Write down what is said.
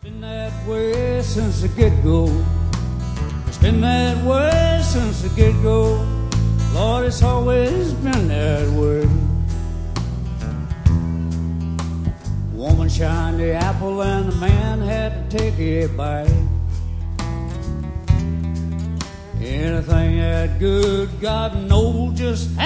Been that way since the get-go. It's been that way since the get-go. Lord, it's always been that way. Woman shined the apple and the man had to take a bite. Anything that good, God knows just